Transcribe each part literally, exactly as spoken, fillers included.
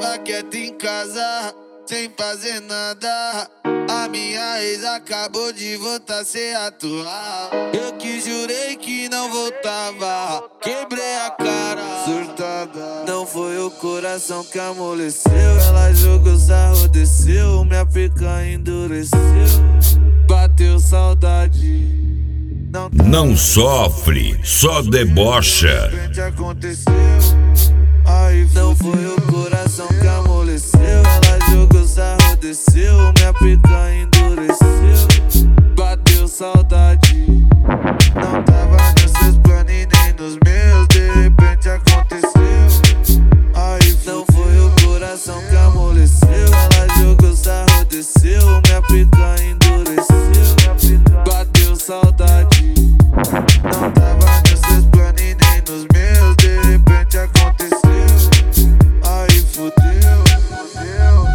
tava quieto em casa, sem fazer nada. A minha ex acabou de voltar sem atuar. Eu que jurei que não voltava, quebrei a cara, surtada. Não foi o coração que amoleceu, ela jogou sarro, desceu, minha pica endureceu. Bateu saudade. Não, não sofre, só debocha. Aconteceu. Aí não foi o coração que amoleceu, ela jogou sarro, desceu, minha pica endureceu. Bateu saudade. Não tava nos seus planos e nem nos meus, de repente aconteceu. Aí não foi o coração que amoleceu, ela jogou sarro, desceu, minha pica endureceu. Bateu saudade. Não tava nos seus planos e nem nos meus, de repente aconteceu. Aí fudeu, fudeu.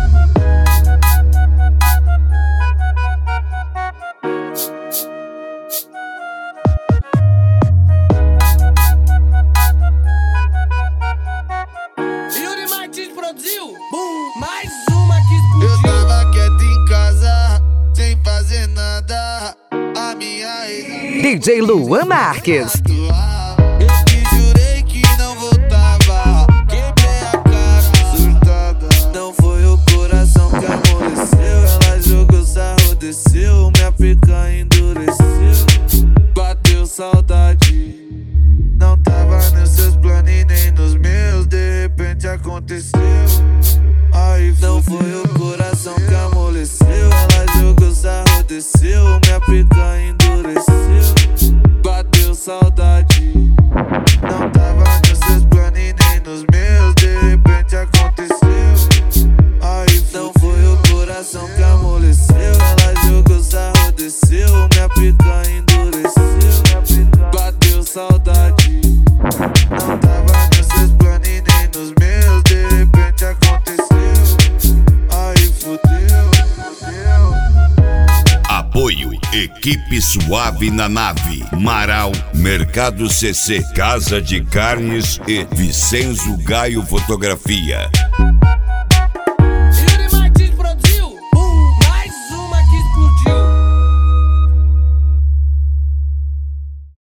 Yuri Martins produziu, boom, mais uma que explodiu. Eu tava quieto em casa, sem fazer nada. A minha ex D J Luan Marques. Eu que jurei que não voltava, quebrei a cara, surtada. Não foi o coração que amoleceu, ela jogou sarro, desceu, minha pica endureceu. Bateu saudade. Não tava nos seus planos e nem nos meus, de repente aconteceu. Aí não foi o coração que amoleceu, ela jogou sarro, desceu, minha pica endureceu. Bateu saudade. Não tava nos seus planos e nem nos meus, de repente aconteceu. Aí não foi o coração que amoleceu, ela jogou sarro, desceu, minha pica endureceu. Bateu saudade. Não tava nos seus planos e nem nos meus, de repente aconteceu. Aí fudeu, fudeu. Apoio Equipe Suave na Nave, Marau, Mercado C C, Casa de Carnes e Vicenzo Gaio Fotografia.